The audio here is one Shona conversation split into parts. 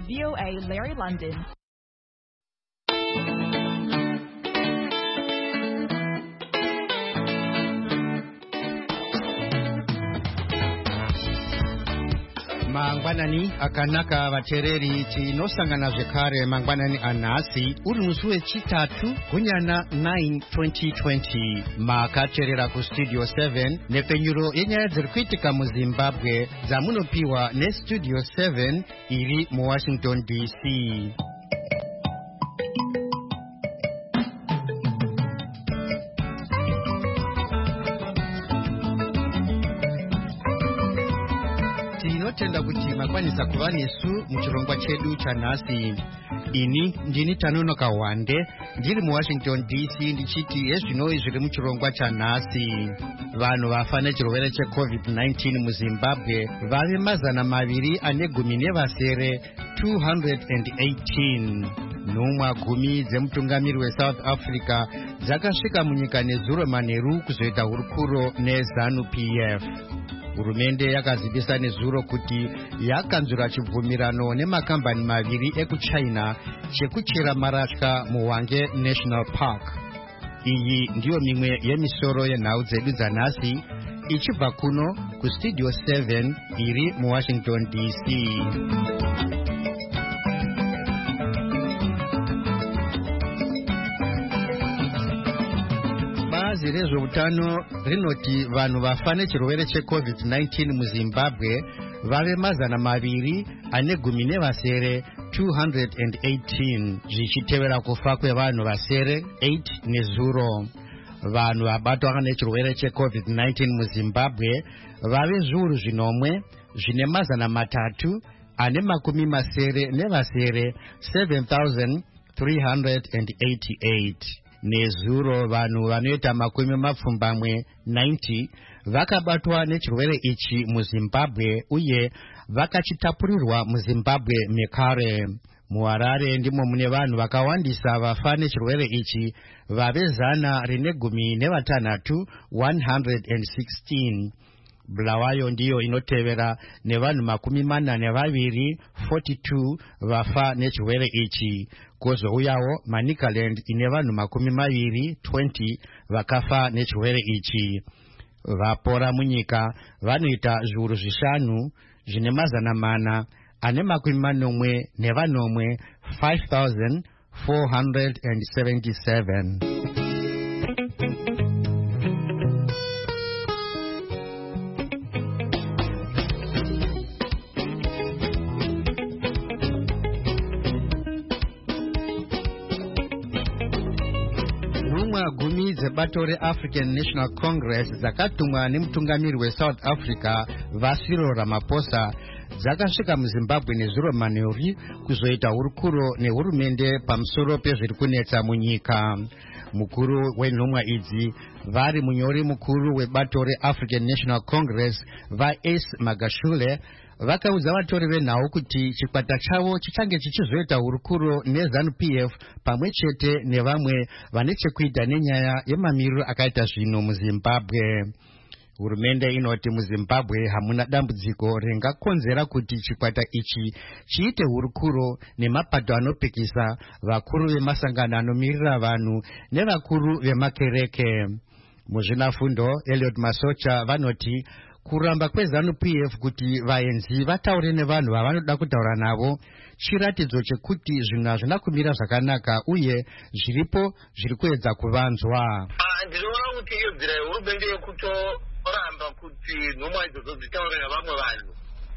VOA Larry London. Mangwanani akanaka vatereri tinosangana zvekare mangwanani anhasi uri musi wechitatu gunyana 9 2020 makateerera kustudio 7 nepfenyuro yenyaya dziri kuitika muzimbabwe dzamunopiwa nestudio 7 iri muwashington dc. Tinotenda kuti makwanisa kuva nesu muchirongwa chedu chanhasi. Ini ndini Tanonoka Wande ndiri muwashington dc ndichiti ezvinoi zviri muchirongwa chanhasi. Vanhu vafa nechirwere checovid-19 muzimbabwe vave 218 218. Nhumwa 10 dzemutungamiri weSouth Africa dzakasvika munyika nezuro manheru kuzoita hurukuro neZANU PF. Hurumende yakazivisa nezuro kuti yakanzwira chibvumirano nemakambani maviri ekuchina chekuchera maratya muHwange National Park. Iyi ndiyo mimwe yemisoro yenhau dzedu dzanhasi ichibva kuno kustudio 7 iri muwashington dc. Bazi rezveutano rinoti vanhu vafa nechirwere checovid-19 muzimbabwe vave 218 zvichitevera kufa kwevanhu vasere 8 nezuro. Vanhu vabatwa nechirwere checovid-19 muzimbabwe vave zviuru zvinomwe zvine 300 nevasere 7,388. Nezuro vanhu vanoita 90 vakabatwa nechirwere ichi muzimbabwe uye vakachitapurirwa muzimbabwe mekare. MuHarare ndimo mune vanhu vakawandisa vafa nechirwere ichi vave 116. Bulawayo ndiyo inotevera nevanhu 42 vafa nechirwere ichi. Kozouyawo Manicaland ine vanhu 20 vakafa nechirwere ichi. Vapora munyika vanoita zviuru 5 zvine 480 5,477. Gumi dzebato reAfrican National Congress dzakatumwa nemutungamiri weSouth Africa Cyril Ramaphosa dzakasvika muZimbabwe nezuro manheru kuzoita hurukuro nehurumende pamusoro pezviri kunetsa munyika. Mukuru wenhumwa idzi vari munyori mukuru webato reAfrican National Congress vaAce Magashule vakaudza vatori venhau kuti chikwata chavo chichange chichizoita hurukuro neZANU PF pamwe chete nevamwe vane chekuita nenyaya yemamiriro akaita zvino muZimbabwe. Hurumende inoti muZimbabwe hamuna dambudziko ringakonzera kuti chikwata ichi chiite hurukuro nemapato anopikisa, vakuru vemasangano anomirira vanhu nevakuru vemakereke. Muzvinafundo Elliot Masocha vanoti kuramba kweZANU PF kuti vaenzi vataure nevanhu vavanoda kutaura navo chiratidzo chekuti zvinhu hazvina kumira zvakanaka uye zviripo zviri kuedza kuvanzwa. Ndinoona kuti iyo nzira yehurumende yekutoramba kuti nhumwa idzodzo dzitaure navamwe vanhu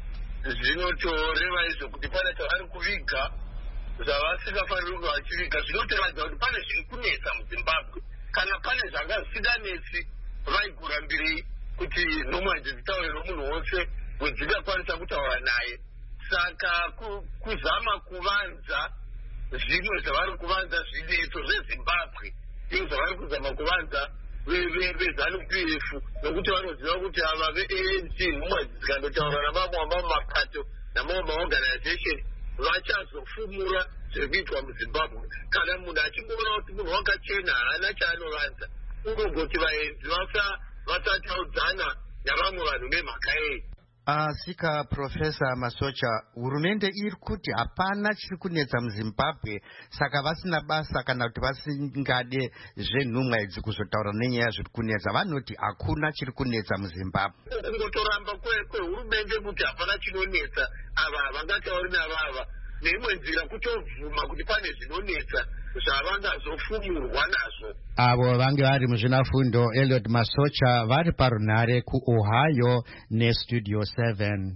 zvinotoreva izvo kuti pane zvavari kuviga zvavasingafaniri kunge vachiviga. Zvinotoratidza kuti pane zviri kunetsa muZimbabwe. Kana pane zvanga zvisinganetsi vaigura mbiri kuti nhumwa idzi dzitaure nomunhu wose wedzingakwanisa kutaura naye. Saka kuzama kuvanza zvimwe zvavari kuvanza zvinetso zveZimbabwe ndizvo zvavari kuzama kuvanza veZANU PF, nokuti vanoziva kuti ava veANC nhumwa idzi dzikandotaura navamwe vamapato namamwe maorganization vachazofumura zviri kuitwa muZimbabwe. Kana munhu achingoona kuti munhu wakachena haana chaanovanza unogoti vaenzi vasataudzana navamwe vanhu nemhaka yei. Sika Profesa Masocha, hurumende iri kuti hapana chiri kunetsa muZimbabwe, saka vasina basa kana kuti vasingade zvenhumwa idzi kuzotaura nenyaya zviri kunetsa. Vanoti hakuna chiri kunetsa muZimbabwe. Kungotoramba kwehurumende kuti hapana chinonetsa, ava vangatauri navava neimwe nzira kutovhuma kuti pane zvinonetsa zvavangazofumurwa nazvo. Avo vange vari muzvinafundo Eliot Masocha vari parunhare kuOhio neStudio 7.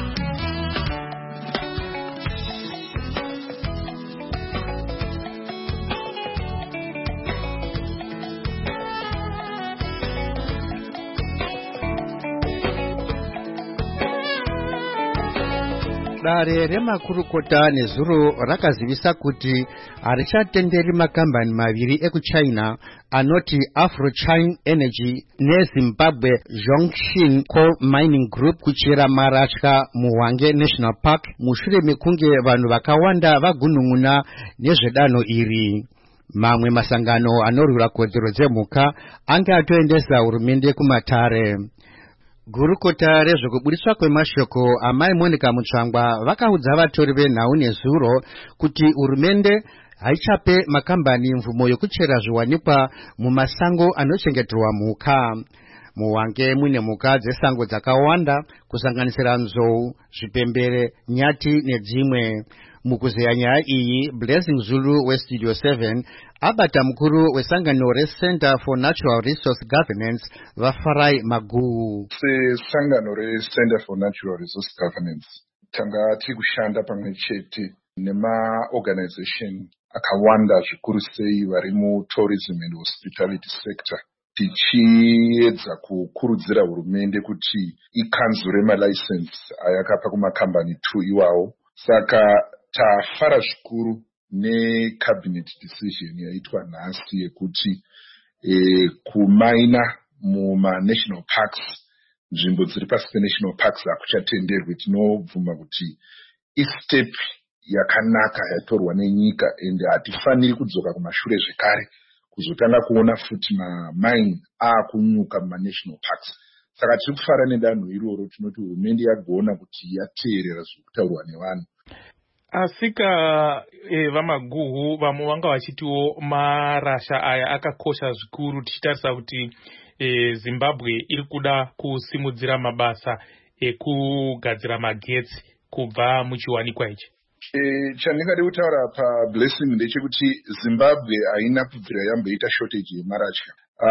Dare remakurukota nezuro rakazivisa kuti harichatenderi makambani maviri ekuchina anoti Afro-China Energy neZimbabwe Zhongshin Coal Mining Group kuchera maratya muHwange National Park mushure mekunge vanhu vakawanda vagunun'una nezvedanho iri. Mamwe masangano anorwira kodzero dzemhuka ange atoendesa hurumende kumatare. Gurukota rezvekubudiswa kwemashoko amai Monica Mutsvangwa vakaudza vatori venhau nezuro kuti hurumende haichape makambani mvumo yokuchera zviwanikwa mumasango anochengeterwa mhuka. muHwange mune mhuka dzesango dzakawanda kusanganisira nzou, zvipembere, nyati nedzimwe. Mukuzeya nyaya iyi, Blessing Zulu weStudio 7 abata mukuru wesangano reCenter for Natural Resource Governance vaFarai Maguhu. Sangano reCenter for Natural Resource Governance tanga tiri kushanda pamwe chete nemaorganization akawanda zvikuru sei vari mutourism and hospitality sector, tichiedza kukurudzira hurumende kuti ikanzure malicense ayakapa kumakambani 2 iwawo. Saka tafara zvikuru necabinet decision yaitwa nhasi yekuti kumaina muma-national parks, nzvimbo dziri pasi pe-national parks hakuchatenderwi. Tinobvuma kuti istep yakanaka yatorwa nenyika ende hatifaniri kudzoka kumashure zvekare kuzotanga kuona futi mamaini akunyuka muma-national parks. Saka tiri kufara nedanho iroro. Tinoti hurumende yagona kuti yateerera zviri kutaurwa nevanhu. Asika vamaguhu vamwe vanga vachitiwo marasha aya akakosha zvikuru tichitarisa kuti Zimbabwe iri kuda kusimudzira mabasa ekugadzira magetsi kubva muchiwanikwa ichi. Chandingade kutaura paBlessing ndechekuti Zimbabwe haina kubvira yamboita shortage yemaratya.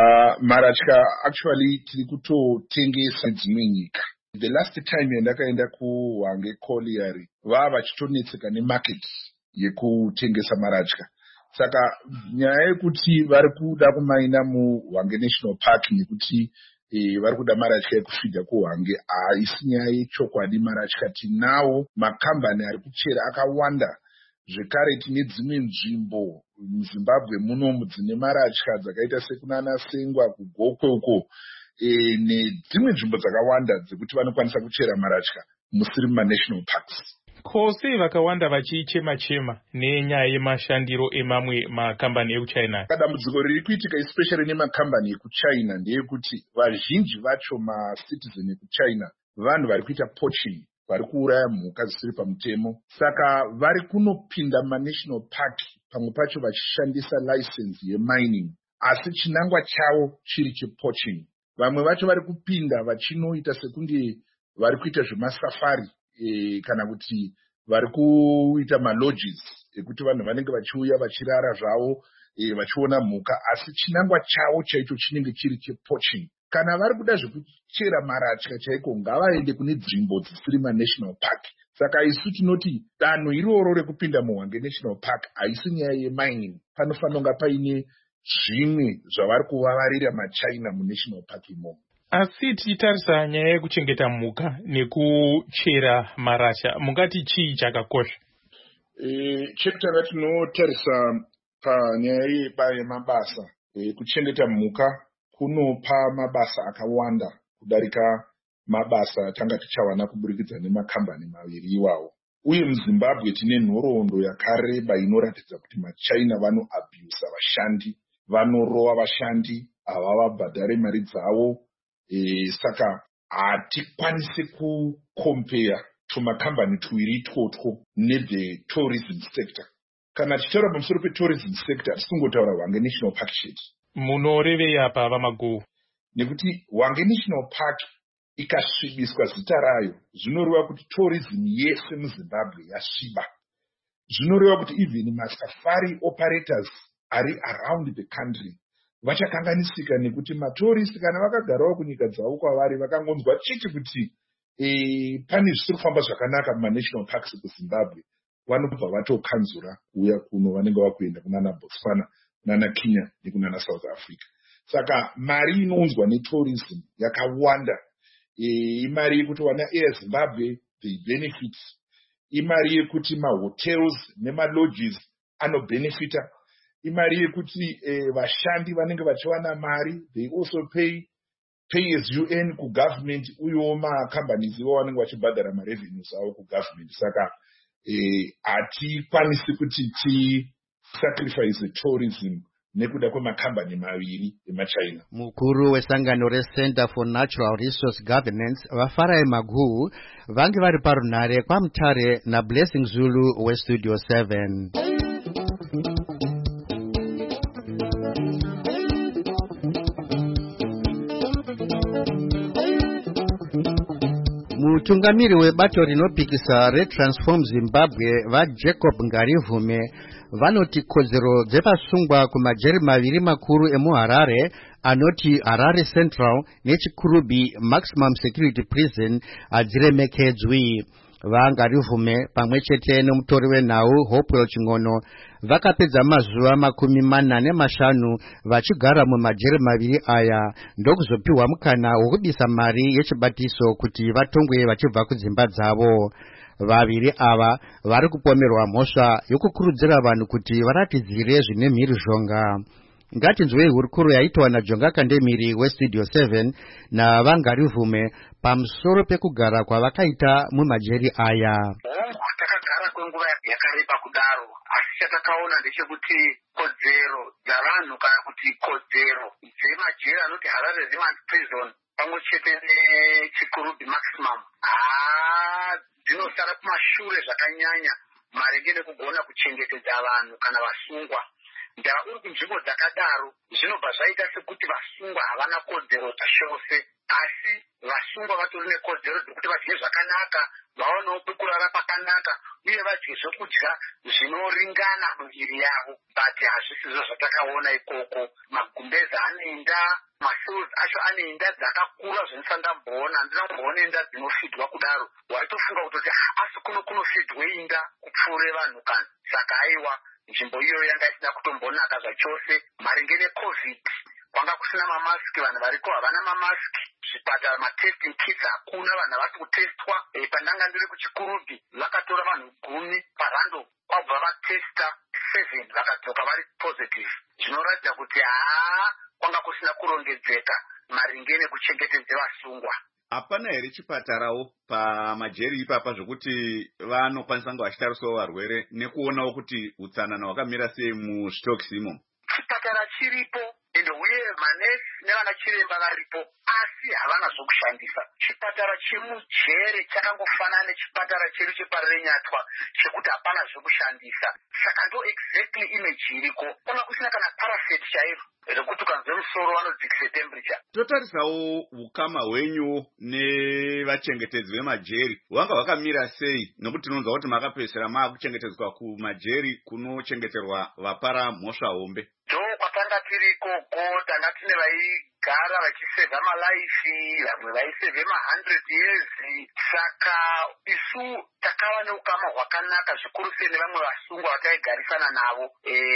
Maratya actually tiri kutotengesa dzimwe nyika. The last time yandakaenda kuHwange Colliery vava vachitonetseka nemarket yekutengesa maratya. Saka nyaya yekuti vari kuda kumaina muHwange National Park nekuti vari kuda maratya ekufidha kuHwange haisi nyaya yechokwadi. Maratya tinawo, makambani ari kuchera akawanda. Zvekare tine dzimwe nzvimbo muZimbabwe munomu dzine maratya dzakaita sekunana Sengwa, kuGokwe uko, nedzimwe nzvimbo dzakawanda dzekuti vanokwanisa kuchera maratya musiri muma-national parks. Ko sei vakawanda vachichema-chema nenyaya yemashandiro emamwe makambani ekuchina? Dambudziko riri kuitika especially nemakambani ekuchina ndeyekuti vazhinji vacho macitizen ekuchina vanhu vari kuita poaching, vari kuuraya mhuka zvisiri pamutemo. Saka vari kunopinda muma-national park pamwe pacho vachishandisa license yemining, asi chinangwa chavo chiri chepoaching. Vamwe vacho vari kupinda vachinoita sekunge vari kuita zvemasafari kana kuti vari kuita malodges ekuti vanhu vanenge vachiuya vachirara zvavo vachiona mhuka, asi chinangwa chavo chaicho chinenge chiri chepoaching. Kana vari kuda zvekuchera maratya chaiko, ngavaende kune nzvimbo dzisiri ma-national park. Saka isu tinoti danho iroro rekupinda muHwange National Park haisi nyaya yemining. Panofanira kunge paine zvimwe zvavari kuvavarira maChina muNational Park imomo. Asi tichitarisa nyaya yekuchengeta mhuka nekuchera marasha, mungati chii chakakosha? Chekutanga tinotarisa panyaya yemabasa. Kuchengeta mhuka kunopa mabasa akawanda kudarika mabasa tanga tichawana kuburikidza nemakambani maviri iwawo. Uye muZimbabwe tine nhoroondo yakareba inoratidza kuti maChina vanoabhusa vashandi, vanorova vashandi, havavabhadhare mari dzavo. Saka hatikwanisi kukompera tumakambani tuiri itwotwo nethe tourism sector. Kana tichitaura pamusoro petourism sector tisingotaura Hwange National Park chete. Munorevei apa vamagou? Nekuti Hwange National Park ikasvibiswa zita rayo zvinoreva kuti tourism yese muZimbabwe yasviba. Zvinoreva kuti even masafari operators ari around the country vachakanganisika nekuti matourist kana vakagarawo kunyika dzavo kwavari vakangonzwa chiti kuti pane zvisiri kufamba zvakanaka mumanational parks kuZimbabwe, vanobva vatokanzura kuuya kuno, vanenge vakuenda kunana Botswana, kunana Kenya nekunana South Africa. Saka mari inounzwa netourism yakawanda. Imari yekuti wana Air Zimbabwe they benefit, imari yekuti mahotels nemalodges anobenefita, imari yekuti vashandi vanenge vachiwana mari, they also pay as you earn kugovernment, uyewo macompanies ivo vanenge vachibhadhara marevenues avo kugovernment. Saka hatikwanisi kuti tisacrifice tourism nekuda kwemacompany maviri emachina. Mukuru wesangano reCenter for Natural Resource Governance Vafarai Maguu vange vari parunhare kwaMutare naBlessing Zulu weStudio 7. Mutungamiri webato rinopikisa reTransform Zimbabwe vaJacob Ngarivume vanoti kodzero dzevasungwa kumajeri maviri makuru emuHarare anoti Harare Central neChikurubi Maximum Security Prison hadziremekedzwi. VaNgarivume pamwe chete nomutori wenhau Hopewell Chingono vakapedza mazuva 45 vachigara mumajeri maviri aya ndokuzopiwa mukana wokubisa mari yechibatiso kuti vatongwe vachibva kudzimba dzavo. Vaviri ava vari kupomerwa mhosva yokukurudzira vanhu kuti varatidzire zvine mhirizhonga. Ngatinzwei hurukuro yaitwa naJonga Kandemiri weStudio 7 naVaNgarivume pamusoro pekugara kwavakaita mumajeri aya. Takagara kwenguva yakareba kudaro, asi chatakaona ndechekuti kodzero dzavanhu kana kuti kodzero dzemajeri anoti Harare Remand Prison pamwe chete neChikurubi Maximum dzinosara kumashure zvakanyanya maringe nekugona kuchengetedza vanhu kana vasungwa. Uri kunzvimbo dzakadaro zvinobva zvaita sekuti vasungwa havana kodzero dzachose, asi vasungwa vatori nekodzero dzekuti vadye zvakanaka, vaonewo pekurara pakanaka, uye vadye zvokudya zvinoringana miviri yavo. But hazvisizvo zvatakaona ikoko. Magumbeza anoenda, masouls acho anoenda dzakakura zvinosandamboona. Handina kumboona enda dzinofidwa kudaro. Waitofunga kutoti asi kunofidwe inda kupfuure vanhu kana. Saka aiwa nzvimbo iyoyo yanga isina kutombonaka zvachose. Maringe neCovid kwanga kusina mamasiki, vanhu variko havana mamasiki, zvipatara matesting kits hakuna, vanhu havasi kutestwa. Pandanga ndiri kuChikurubi vakatora vanhu 10 parando kwabva vatesta 7 vakadzoka vari positive. Zvinoratidza kuti kwanga kusina kurongedzeka maringe nekuchengetedza vasungwa. Hapana here chipatarawo pamajeri ipapa zvokuti vanokwanisa kunge vachitarisawo varwere nekuonawo kuti utsanana hwakamira sei mustokes imo? Chipatara chiripo ende uye manesi nevana chiremba varipo, asi havana zvokushandisa. Chipatara chemujere chakangofanana nechipatara chedu chepaRenyatwa chekuti hapana zvokushandisa. Saka ndo exactly image iriko. Kwanga kusina kana parafet chairo rekuti ukanzwe musoro vanodzikise temperature. Totarisawo ukama hwenyu nevachengetedzi vemajeri hwanga hwakamira sei? Nokuti tinonzwa kuti makapedzisira maakuchengetedzwa kumajeri kunochengeterwa vapara mhosva hombe. Kwatanga tirikoko tanga tine vaigara vachisevha malaifi, vamwe vaisevhe 100 years. Saka isu takava neukama hwakanaka zvikuru sei nevamwe vasungwa vataigarisana navo.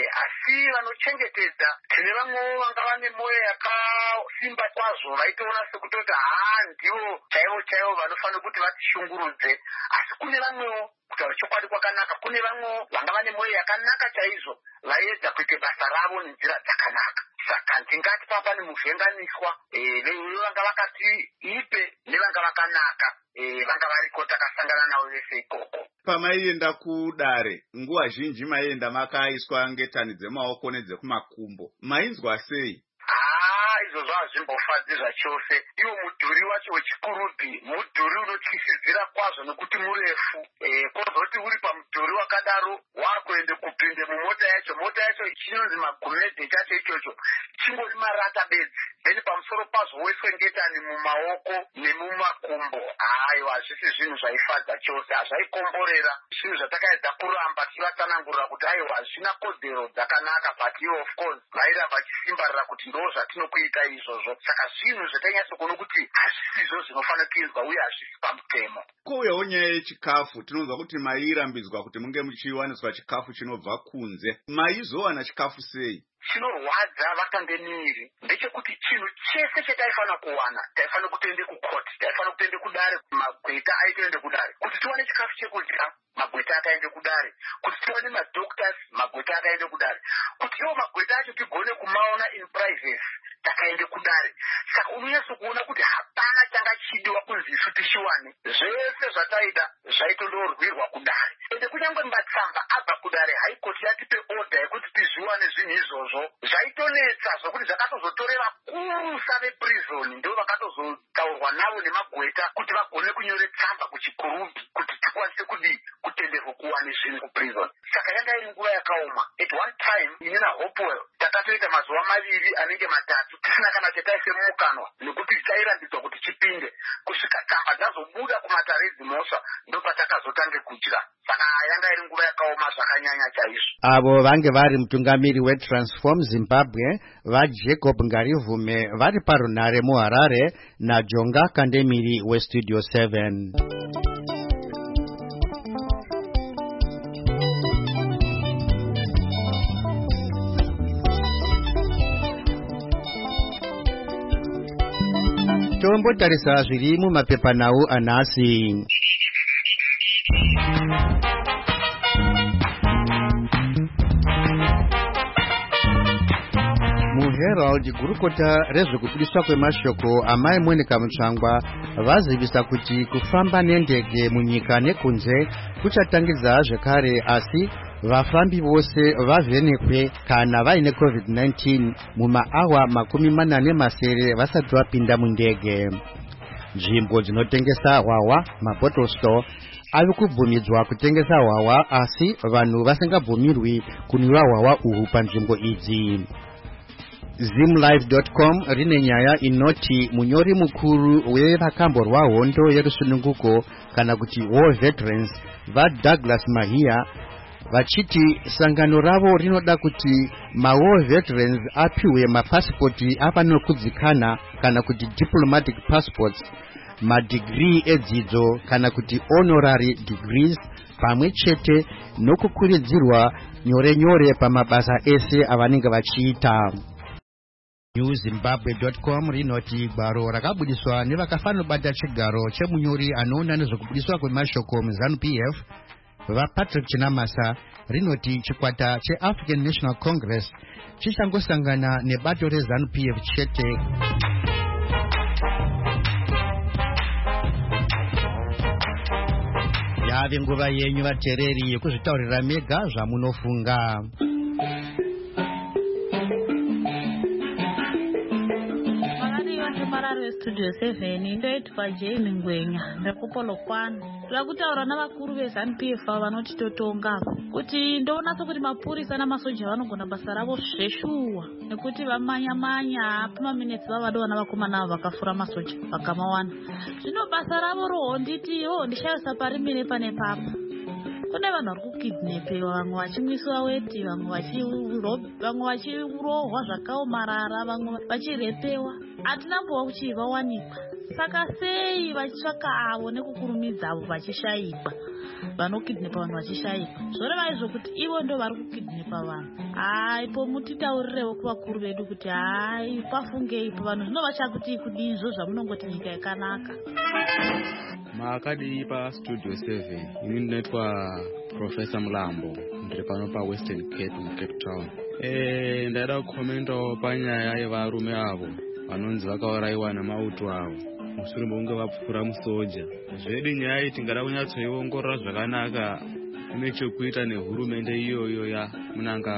Asi vanochengetedza tine vamwewo vanga vane mwoyo yakasimba kwazvo, vaitoona sekutoti ndivo chaivo vanofanira kuti vatishungurudze. Asi kune vamwewo kutaura chokwadi kwakanaka, kune vamwewo vanga vane mwoyo yakanaka chaizvo, vaedza kuita basa ravo nenzira dzakanaka. Saka ndingati papane muvhenganiswa, vanga vakati ipe nevanga vakanaka, vanga variko takasangana navo vese ikoko. Pamaienda kudare, nguva zhinji maienda makaiswa ngetani dzemaoko nedzekumakumbo, mainzwa sei? izvozvo hazvimbofadzi zvachose. Iwo mudhuri wacho wechikurubi mudhuri unotyisidzira kwazvo nekuti murefu. Kwozoti uri pamudhuri wakadaro wakuende kupinde mumota yacho, mota yacho chinonzi magumedhe chacho ichocho chingori marata bedzi. Then pamusoro pazvo weswe ngetani mumaoko nemumakumbo. Aiwa, hazvisi zvinhu zvaifadza chose, hazvaikomborera. Zvinhu zvatakaedza kuramba tichivatsanangurira kuti aiwa hazvina kodzero dzakanaka, but ivo of course vairamba vachisimbarira kuti ndo zvatinokuita izvozvo. Saka zvinhu zvatainyatsokuona kuti hazvisizvo zvinofanira kuizwa uye hazvisi pamutemo. Kuuyawo nyaya yechikafu, tinonzwa kuti mairambidzwa kuti munge muchiwaniswa chikafu chinobva kunze. Maizowana chikafu sei? Chinorwadza vakangeniri ndechekuti chinhu chese chetaifanira kuwana taifanira kutoende kukoti, taifanira kutoende kudare, magweta aitoende kudare kuti tiwane chikafu chekudya. Magweta akaende kudare kuti tiwane madoctors, magweta akaende kudare kuti iwo magweta acho tigone kumaona in privacy, takaende kudare. Saka unonyatso kuona kuti hapana changa chidiwa kunzi isu tichiwane. Zvese zvataida zvaitondorwirwa kudare, ende kunyangwe matsamba abva kudare haikoti yatipe order yekuti tizviwane zvinhu izvozvo zvaitonetsa zvokuti zvakatozotoreva kurusa veprizoni ndo vakatozotaurwa navo nemagweta kuti vagone kunyore tsamba kuchikurubi kuti tikwanise kutenderwa kuwane zvinhu kuprizoni. Saka yanga iri nguva yakaoma. At one time ine naHopewell takatoita mazuva maviri anenge matatu tisina kana chetaise mukanwa nekuti tairambidzwa kuti chipinde kusvika tsamba dzazobuda kumataredzi mosva ndo patakazotange kudya. Saka yanga iri nguva yakaoma zvakanyanya chaizvo. Avo vange vari mutungamiri weTransform Zimbabwe vaJacob Ngarivume vari parunare muHarare naJonga Kandemiri weStudio 7. Tombotarisa zviri mumapepanhau anhasi. muHerald gurukota rezvekubudiswa kwemashoko amai Monica Mutsvangwa vazivisa kuti kufamba nendege munyika nekunze kuchatangidza zvekare, asi vafambi vose vavhenekwe kana vaine COVID-19 mumaawa 40 vasati vapinda mundege. Nzvimbo dzinotengesa hwahwa, mabottle store, ave kubvumidzwa kutengesa hwahwa, asi vanhu vasingabvumirwi kunwiwa hwahwa uhu panzvimbo idzi. Zimlife.com rine nyaya inoti munyori mukuru wevakamborwa hondo yerusununguko kana kuti war veterans vaDouglas Mahia vachiti sangano ravo rinoda kuti war veterans apiwe mapasipoti apanokudzikana kana kuti diplomatic passports, madigrii edzidzo kana kuti honorary degrees, pamwe chete nokukuridzirwa nyore nyore pamabasa ese avanenge vachiita. NewZimbabwe.com rinoti gwaro rakabudiswa nevakafanobata chigaro chemunyori anoona nezvekubudiswa kwemashoko muZANU-PF vaPatrick Chinamasa rinoti chikwata cheAfrican National Congress chichangosangana nebato reZANU-PF chete. Yave nguva yenyu vateereri yekuzvitaurira mega zvamunofunga. Studio 7 ndoitwa Jane Ngwenya rekupolokwana rakutaura navakuru veZANU-PF vanotitotonga kuti ndonatso kuti mapurisa namasoja vanogona basa ravo zveshuwa nekuti vamanya pamaminitsi vavadova navakomana avo vakafura masoja vakamawana. Zvino basa ravo roho nditiwo ndishayisa pari mine pane papa. Kune vanhu vari kukidnepewa, vamwe vachimwiswa weti, vamwe vachirohwa zvakaomarara, vamwe vachirepewa. Hatinambowa kuti vawanikwa. Saka sei vachitsvaka avo nekukurumidza avo vachishayikwa, vanokidnepa vanhu vachishayikwa? Zvoreva izvo kuti ivo ndo vari kukidnepa vanhu. Ipo mutitaurirewo kuvakuru vedu kuti pafungeipo vanhu zvino vachakuti kudii izvo zvamunongoti nyika yakanaka. Makadi paStudio 7 ini ndinoitwa Professor Mulambo, ndiri pano paWestern Cape muCape Town. Ndaida kukomentawo panyaya yevarume avo vanonzi vakauraiwa namauto avo mushure mokunge vapfura musoja. Zvedu nyaya iyi tingada kunyatsoiongorora zvakanaka, ine chekuita nehurumende iyoyo yaMunangagwa.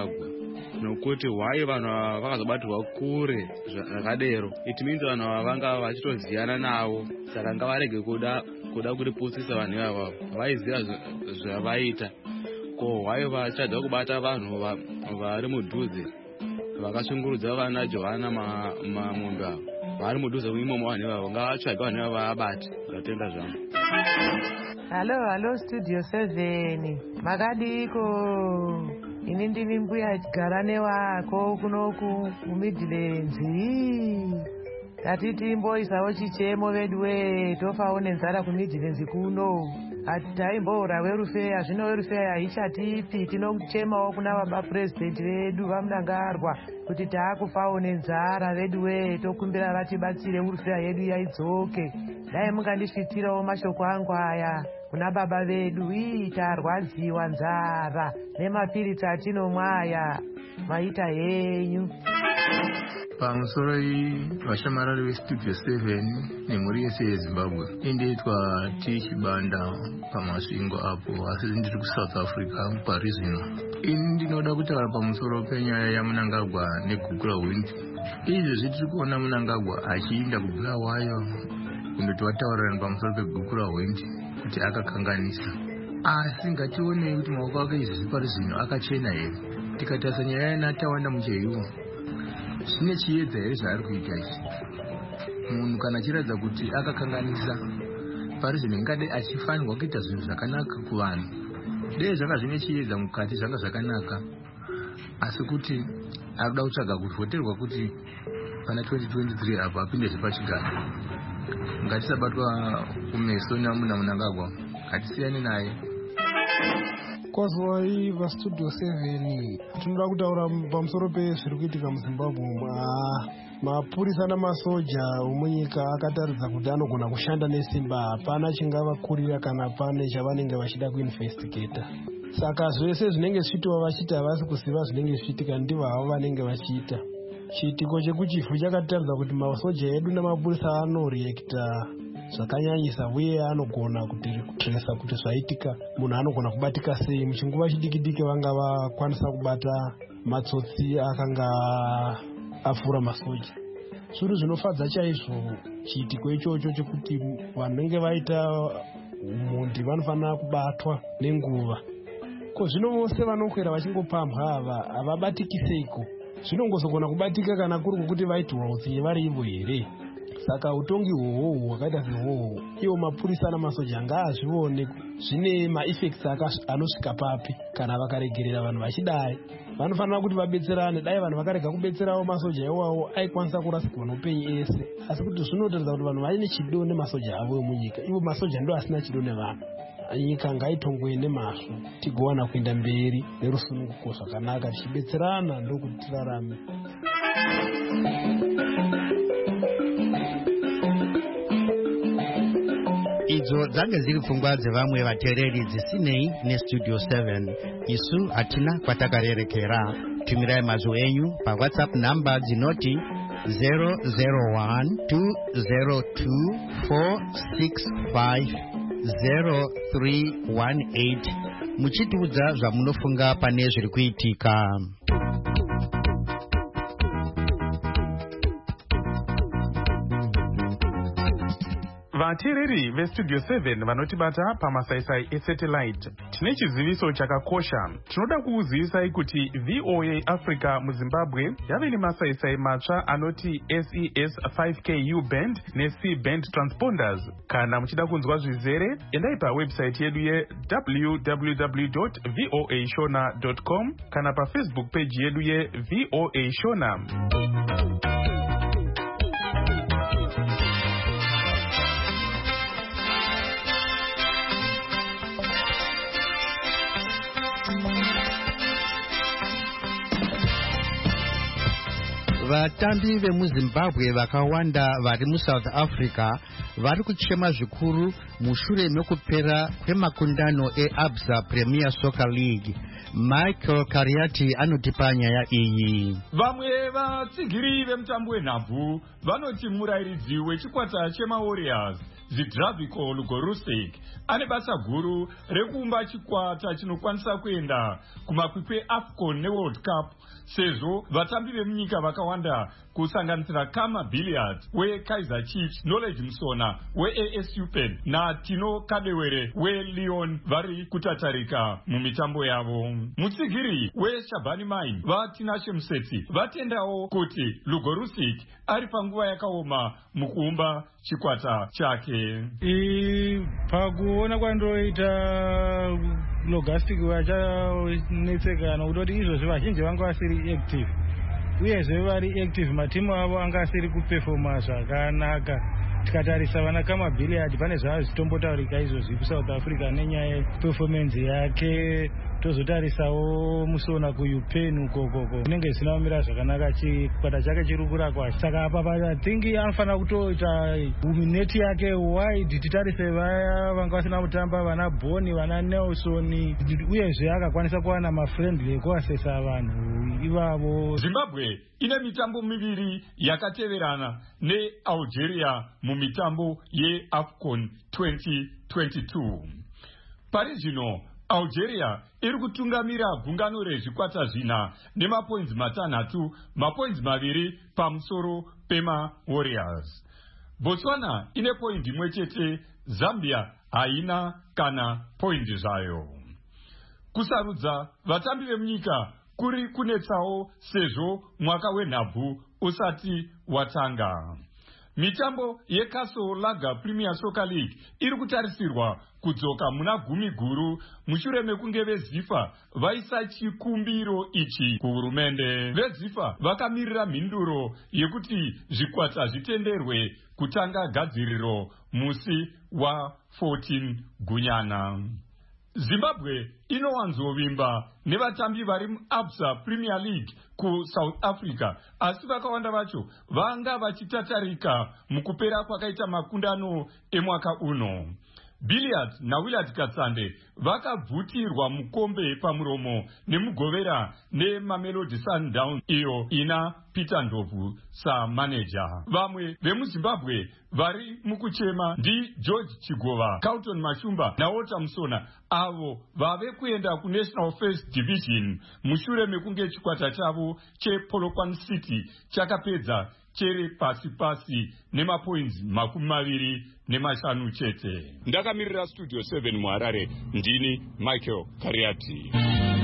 nokuti why vanhu vakazobatirwa kure zvakadero. It means vanhu vanga vachitoziyana navo, saka ngavarege kuda kuripusisa vanhu ivava. Vaiziva zvavaita. Ko why vachadza kubata vanhu vari mudhuze vakashungurudza vana Johana Mamumba vari mudhuze imomo. Vanhu ivavo ngavatsvaga vanhu ivavo vaabate. Ndatenda zvangu. Hello Studio 7 makadiko. Ini ndini mbuya Garane wako kunoku kuMidlands. Tatiti mboisawo chichemo vedu tofawo nenzara kuMidlands kuno. Ataimboora werufeya, zvino werufeya haichatipi. Tinochemawo kuna baba president vedu vamudangarwa kuti taakufawo nenzara vedu tokumbira vatibatsire urufeya yedu yaidzoke. Dai mungandisvitirawo mashoko angu aya kuna baba vedu. Tarwadziwa nzara nemapiritsi atinomwa aya maita henyu. Pamusoro vashamarari veStudio 7 nemhuri yese yeZimbabwe, indoitwa tichibanda pamasvingo apo, asi ndiri kuSouth Africa paRizino. Ini ndinoda kutaura pamusoro penyaya yaMnangagwa neGugurawind. Izvezvi tiri kuona Mnangagwa achiinda kuBulawayo kundoti vataurirana pamusoro peGugurawind kuti akakanganisa. Asi ngationei kuti maoko ake izvezvi paRizino akachena here. Tikatarisa nyaya yaNatawana Mucheiwo, zvine chiedza here zvaari kuita ichi. Munhu kana achiratidza kuti akakanganisa paRizino, ngade achifanirwa kuita zvinhu zvakanaka kuvanhu. Dei zvanga zvine chiedza mukati zvanga zvakanaka, asi kuti ari kuda kutsvaga kuvhoterwa kuti pana 2023 apa apindezve pachigaro. Ngatisabatwa kumeso naMnangagwa, ngatisiyane naye. Kwazwai vaStudio 7 tinoda kutaura pamusoro pezviri kuitika muZimbabwe. Mapurisa namasoja omunyika akataridza kuti anogona kushanda nesimba, hapana chingavakurira kana pane chavanenge vachida kuinvestigata. Saka zvese zvinenge zvichitwa vachita havasi kuziva zvinenge zvichiitika, ndivo havo vanenge vachiita. Chiitiko chekuchifu chakataridza kuti masoja edu namapurisa anoreacta zvakanyanyisa uye anogona kutresa kuti zvaitika munhu anogona kubatika sei. Muchinguva chidiki vanga vakwanisa kubata matsotsi akanga afura masoja. Zviro zvinofadza chaizvo chiitiko ichocho chekuti vanenge vaita umhondi vanofanira kubatwa nenguva. Ko zvino vose vanokwera vachingopambwa ava havabatiki seiko? Zvinongozogona kubatika kana kuri kuti vaitirwa utsinye vari ivo here? Saka utongi hwohwo hwakaita sehwohwo, iwo mapurisa namasoja ngaazvione zvine maeffects anosvika papi kana vakaregerera vanhu vachidai. Vanofanira kuti vabetserane. Dai vanhu vakarega kubetserawo masoja iwawo aikwanisa kurasikwa noupenyu ese. Asi kuti zvinotaridza kuti vanhu vaine chido nemasoja avo emunyika. Ivo masoja ndo asina chido nevanhu. Nyika ngaitongwe nemazvo tigowana kuenda mberi nerusununguko zvakanaka tichibetserana ndokuti tirarame. Idzo dzange dziri pfungwa dzevamwe vateereri dzisinei neStudio 7. Isu hatina kwatakarerekera. Tumirai mazwi enyu paWhatsApp namba dzinoti 0012024650318 muchitiudza zvamunofunga pane zviri kuitika. Vateereri veStudio 7 vanotibata pamasaisai esatellite, tine chiziviso chakakosha. Tinoda kukuzivisai kuti VOA Africa muZimbabwe yave nemasaisai matsva anoti SES 5K U-band neC band transponders. Kana muchida kunzwa zvizere, endai pawebsite yedu www.voashona.com kana paFacebook page yedu yeVOA Shona. Vatambi vemuZimbabwe vakawanda vari muSouth Africa vari kuchema zvikuru mushure mekupera kwemakundano eAbsa Premier Soccer League. Michael Kariati anotipa nyaya iyi. Vamwe vatsigiri vemutambo wenhabvu vanoti murairidzi wechikwata chemaWarriors Zdravko Lugorusek ane basa guru rekuumba chikwata chinokwanisa kuenda kumakwikwi AFCON neWorld Cup, sezvo vatambi vemunyika vakawanda kusanganisira Kama Billiard weKaizer Chiefs, Knowledge Musona weAS Upen naTino Kadewere weLyon vari kutatarika mumitambo yavo. Mutsigiri weShabani Mine vaTinashe Musetsi vatendawo kuti Lugorusek ari panguva yakaoma mukuumba chikwata chake. Pakuona kwandoita logistic vachanetseka nekuti izvozvo vazhinji vanga vasiri active, uyezve vari active matimu avo anga asiri kuperforma zvakanaka. Tikatarisa vana Kama Billiard pane zvava zvitombotaurika izvozvi kuSouth Africa nenyaya yeperformance yake. Tozotarisawo Musona kuUPen ukoko inenge zvisina kumira zvakanaka, chikwata chake chiri kukura kwacho. Saka apa I think anofanira kutoita net yake wide, titarise vaya vanga vasina kutamba, vana Boni, vana Nelson, uyezve akakwanisa kuwana mafriendly ekuasesa vanhu ivavo. Zimbabwe ine mitambo miviri yakateverana neAlgeria mumitambo yeAFCON 2022. Pari zvino Algeria iri kutungamira gungano rezvikwata zvina nemapoints matanhatu, mapoints maviri pamusoro pemaWarriors. Botswana ine point imwe chete, Zambia haina kana point zvayo. Kusarudza vatambi vemunyika kuri kunetsawo sezvo mwaka wenhabvu usati watanga. Mitambo yeCastle Lager Premier Soccer League iri kutarisirwa kudzoka muna gumi guru mushure mekunge veZIFA vaisa chikumbiro ichi kuhurumende. VeZIFA vakamirira mhinduro yekuti zvikwata zvitenderwe kutanga gadziriro musi wa14 Gunyana. Zimbabwe inowanzovimba nevatambi vari muAbsa Premier League kuSouth Africa, asi vakawanda vacho vanga vachitatarika mukupera kwakaita makundano emwaka uno. Billiard naWillard Katsande vakabvutirwa mukombe pamuromo nemugovera neMamelodi Sundowns iyo ina Peter Ndlovu samanager. Vamwe vemuZimbabwe vari mukuchema ndi George Chigova, Carlton Mashumba naWalter Musona, avo vave kuenda kuNational First Division mushure mekunge chikwata chavo chePolokwane City chakapedza chere pasi nemapoints 25 chete. Ndakamirira Studio 7 muHarare, ndini Michael Kariati.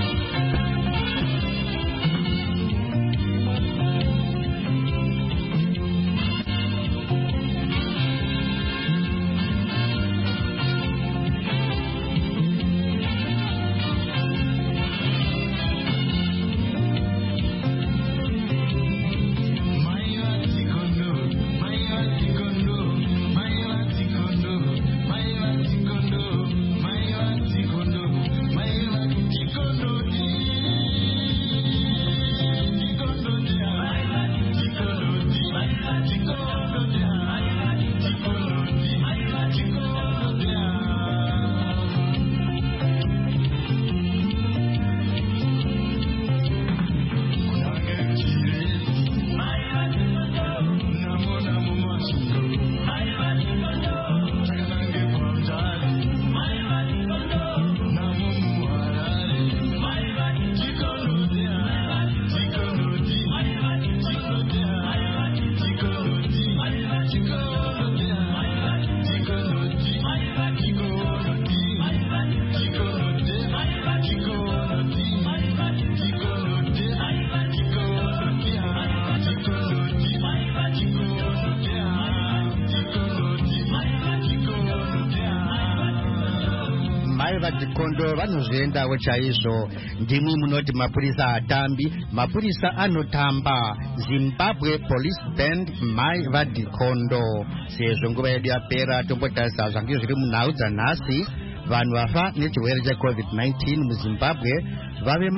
Kondo vanozviendawo chaizvo. Ndimwi munoti mapurisa atambi, mapurisa anotamba. Zimbabwe Police Band Mai Vadikondo. Sezvo nguva yedu yapera tombotarisa zvange zviri munhau dzanhasi. Vanhu vafa nechirwere cheCovid-19 muZimbabwe vave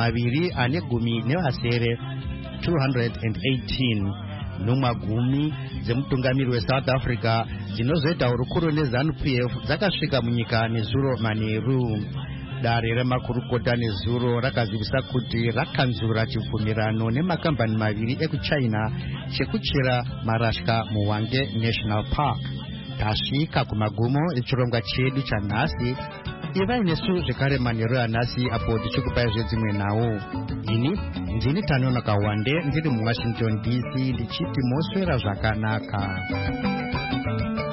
218 nhumwa 10 dzemutungamiri weSouth Africa dzinozoita hurukuro neZANU-PF dzakasvika munyika nezuro manheru. Dare remakurukota nezuro rakazivisa kuti rakanzura chibvumirano nemakambani maviri ekuChina chekuchera marasha muHwange National Park. tasvika kumagumo echirongwa chedu chanhasi. Ivai nesu zvekare manheru anhasi apo tichikupai zvedzimwe nhau. Ini ndini Tanonoka Wande ndiri muWashington DC ndichiti moswera zvakanaka.